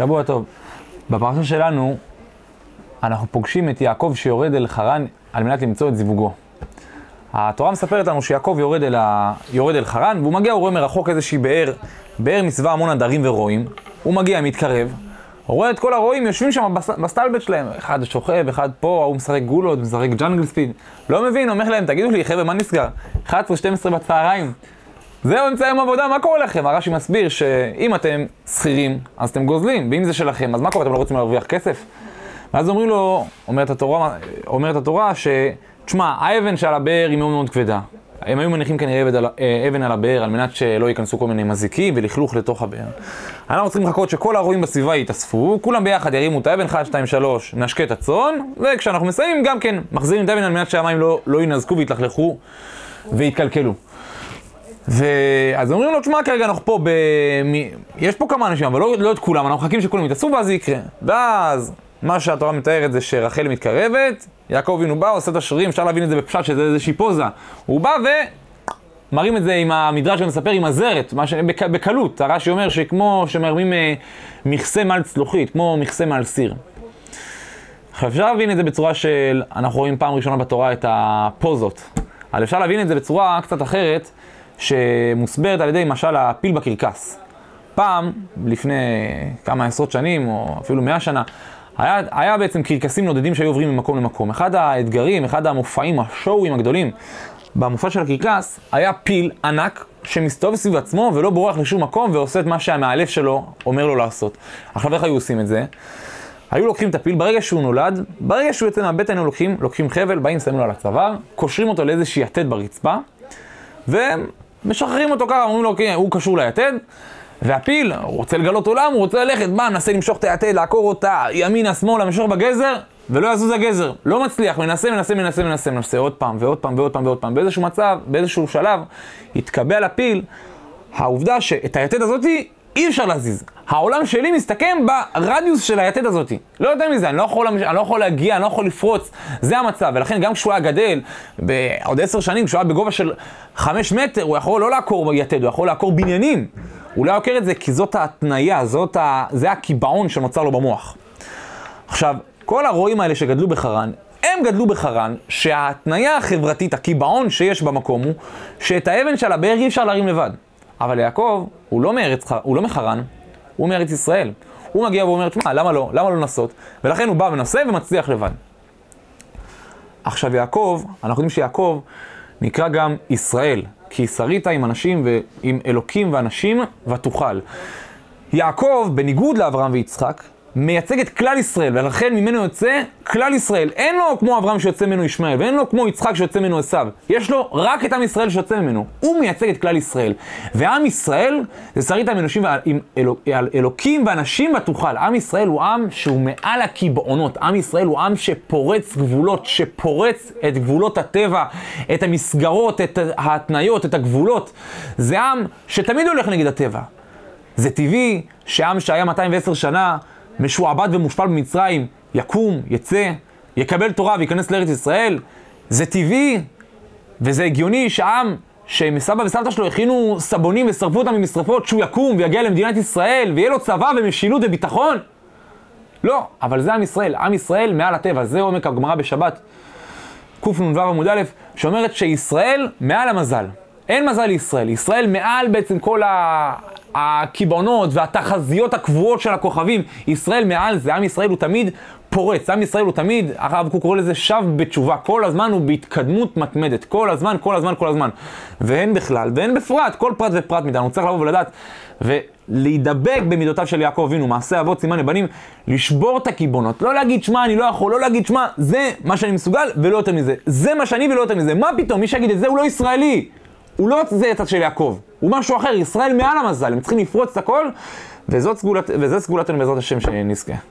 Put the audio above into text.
שבוע טוב. בפרשה שלנו אנחנו פוגשים את יעקב שיורד אל חרן על מנת למצוא את זיווגו. התורה מספרת לנו שיעקב יורד אל חרן, והוא מגיע, הוא רואה מרחוק איזושהי באר מסביבה המון עדרים ורועים. הוא מגיע, מתקרב, הוא רואה את כל הרועים יושבים שם בסטלבט שלהם, אחד שוכב, אחד פה, הוא משחק גולות, משחק ג'אנגל ספיד. לא מבין, אומר להם, תגידו לי, חבר'ה, מה נסגר? 11-12 בצהריים. זהו, אמצע יום עבודה, מה קורה לכם? הרש"י מסביר שאם אתם שכירים, אז אתם גוזלים, ואם זה שלכם, אז מה קורה? אתם לא רוצים להרוויח כסף? ואז אומרים לו, אומרת התורה תשמע, האבן שעל הבאר היא מאוד מאוד כבדה. הם היו מניחים כנראה אבן על הבאר על מנת שלא ייכנסו כל מיני מזיקים ולכלוך לתוך הבאר. אנחנו צריכים לחכות שכל הרועים בסביבה יתאספו, כולם ביחד ירימו את האבן, 1, 2, 3, נשקה את הצאן, וכשאנחנו מסיימים גם כן מחזירים את האבן על מנת שהמים לא ינזקו ויתלכלכו ויתקלקלו. אז אומרים לו, תשמע, כרגע אנחנו פה יש פה כמה אנשים, אבל לא את כולם, אנחנו מחכים שכולם יתאספו ואז זה יקרה. ואז מה שהתורה מתארת זה שרחל מתקרבת, יעקב אבינו בא, עושה את השרירים, אפשר להבין את זה בפשט שזה איזושהי פוזה. הוא בא ומרים את זה עם המדרש שמספר עם הזרת, בקלות. הרש"י אומר שכמו שמרמים מכסה מעל צלוחית, כמו מכסה מעל סיר. עכשיו אפשר להבין את זה בצורה של, אנחנו רואים פעם ראשונה בתורה את הפוזות. אבל אפשר להבין את זה בצורה קצת אחרת, שמוסברת על ידי משל הפיל בקרקס. פעם, לפני כמה עשרות שנים, או אפילו 100 שנה, היה בעצם קרקסים נודדים שהיו עוברים ממקום למקום. אחד האתגרים, אחד המופעים, השואוים הגדולים, במופע של הקרקס, היה פיל ענק שמסתובב סביב עצמו ולא בורח לשום מקום ועושה את מה שהמאלף שלו אומר לו לעשות. עכשיו איך היו עושים את זה? היו לוקחים את הפיל, ברגע שהוא נולד, ברגע שהוא יוצא מהבטן היו לוקחים חבל, באים שמים לו על הצוואר, קושרים אותו לאיזושהי יתד ברצפה, ומשחררים אותו ככה, אומרים לו, אוקיי, הוא קשור ליתד, והפיל, הוא רוצה לגלות עולם, הוא רוצה ללכת, ננסה למשוך את היתד, לעקור אותה, ימינה, שמאלה, משוך בגזר, ולא יזוז הגזר. לא מצליח, מנסה עוד פעם, ועוד פעם, ועוד פעם, ועוד פעם. באיזשהו מצב, באיזשהו שלב, התקבע לפיל, העובדה שאת היתד הזאת אי אפשר להזיז. העולם שלי מסתכם ברדיוס של היתד הזאת. לא יודע מזה, אני לא יכול להגיע, אני לא יכול לפרוץ. זה המצב, ולכן גם כשהוא היה גדל, בעוד 10 שנים, כשהוא היה בגובה של 5 מטר, הוא יכול לא לעקור יתד, הוא יכול לעקור בניינים. הוא לא יעקר את זה כי זאת ההתניה, זה הקיבעון שנוצר לו במוח. עכשיו, כל הרועים האלה שגדלו בחרן, הם גדלו בחרן שההתניה החברתית, הקיבעון שיש במקום הוא, שאת האבן של הבאר אי אפשר להרים לבד. אבל יעקב, הוא לא מחרן, הוא מארץ ישראל. הוא מגיע ואומר, תשמע, למה לא לנסות? ולכן הוא בא ונסה ומצליח לבד. עכשיו יעקב, אנחנו יודעים שיעקב נקרא גם ישראל, כי שרית עם אנשים ועם אלוקים ואנשים ותוכל. יעקב, בניגוד לאברהם ויצחק, מייצג את כלל ישראל, ולכן ממנו יוצא כלל ישראל. אין לו כמו אברהם שיוצא ממנו ישמעאל, ואין לו כמו יצחק שיוצא ממנו עשיו. יש לו רק את עם ישראל שיוצא ממנו. הוא מייצג את כלל ישראל. ועם ישראל זה שרית עם אנשים עם אלוקים ואנשים ותוכל. עם ישראל הוא עם שהוא מעל הקיבעונות. עם ישראל הוא עם שפורץ גבולות, שפורץ את גבולות הטבע, את המסגרות, את ההתניות, את הגבולות. זה עם שתמיד הולך נגד הטבע. זה טבעי שעם שהיה 210 שנה, משועבד ומושפל במצרים, יקום, יצא, יקבל תורה וייכנס לארץ ישראל. זה טבעי וזה הגיוני שעם שמסבא וסבתא שלו הכינו סבונים ושרפו אותם במשרפות, שהוא יקום ויגיע למדינת ישראל ויהיה לו צבא ומשילות וביטחון. לא, אבל זה עם ישראל, עם ישראל מעל הטבע. זה עומק הגמרא בשבת קנ"ו עמוד א', שאומרת שישראל מעל המזל. אין מזל לישראל, ישראל מעל בעצם כל הקיבעונות והתחזיות הקבועות של הכוכבים. ישראל מעל זה, עם ישראל הוא תמיד פורץ, עם ישראל הוא תמיד, הרב קוק קורא לזה שב בתשובה, כל הזמן הוא בהתקדמות מתמדת, כל הזמן. ואין בכלל, ואין בפרט, כל פרט ופרט מאיתנו, צריך לבוא ולדעת ולהידבק במידותיו של יעקב אבינו, מעשה אבות סימן לבנים, לשבור את הקיבעונות, לא להגיד שמע אני לא יכול, לא להגיד שמע זה מה שאני מסוגל ולא יותר מזה, זה מה שאני ולא יותר מזה. מה פתאום, מי שיגיד את זה הוא לא ישראלי. הוא לא זה את של יעקב, הוא משהו אחר, ישראל מעל המזל, הם צריכים לפרוץ את הכל, וזה סגולתנו בעזרת השם שנזכה.